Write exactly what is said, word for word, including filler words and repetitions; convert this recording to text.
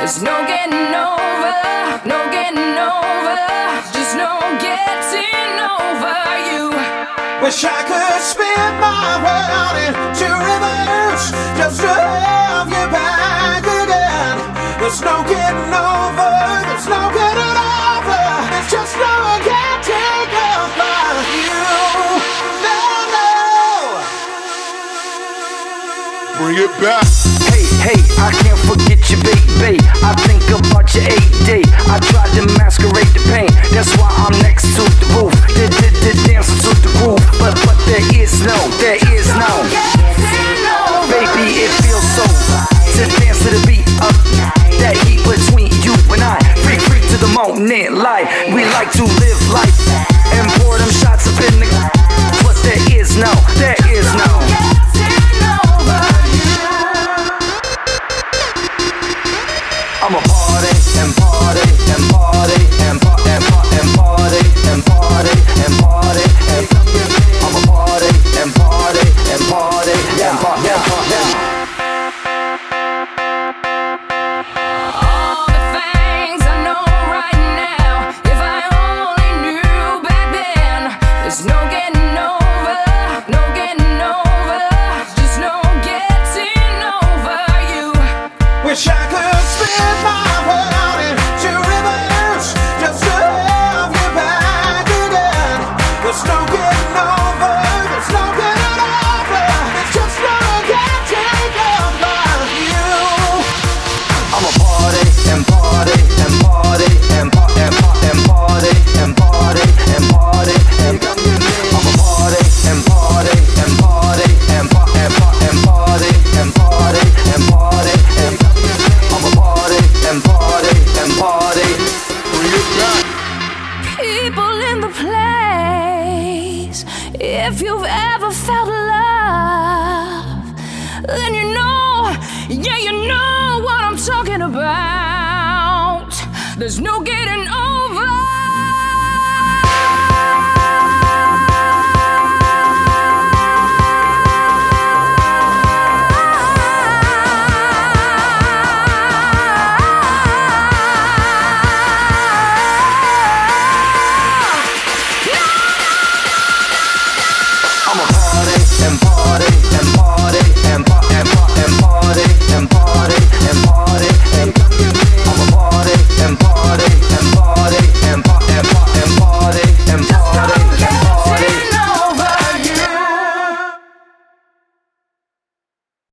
There's no getting over, no getting over, just no getting over you. Wish I could spin my world into reverse just to have you back again. There's no getting over, there's no getting over, there's just no getting over you. No, no. Bring it back. Hey, hey, I can't forget you, baby. I think about your A D. I tried to masquerade the pain. That's why I'm next to the roof. Did did did dancing to the groove. But but there is no, there is no. Baby, it feels so to dance to the beat of that heat between you and I. Free, free to the moment, light. We like to live life and pour them shots up in the. But there is no, there is no. I'm a party and party and party and party and party and party and party and party and I'm a party and party and party and party and party. All the things I know right now, if I only knew back then. There's no getting over, no getting over, just no getting over you. Wish I could spin my world into reverse just to have you back again. There's no getting over, there's no getting over, there's just no getting over you. I'm a party and party and party and party and party and party and party and party and I'm a party and party and party and party and party and party and party and I'm a party and party and party. Bring it back. People in the place, if you've ever felt love, then you know, yeah, you know what I'm talking about. There's no getting over.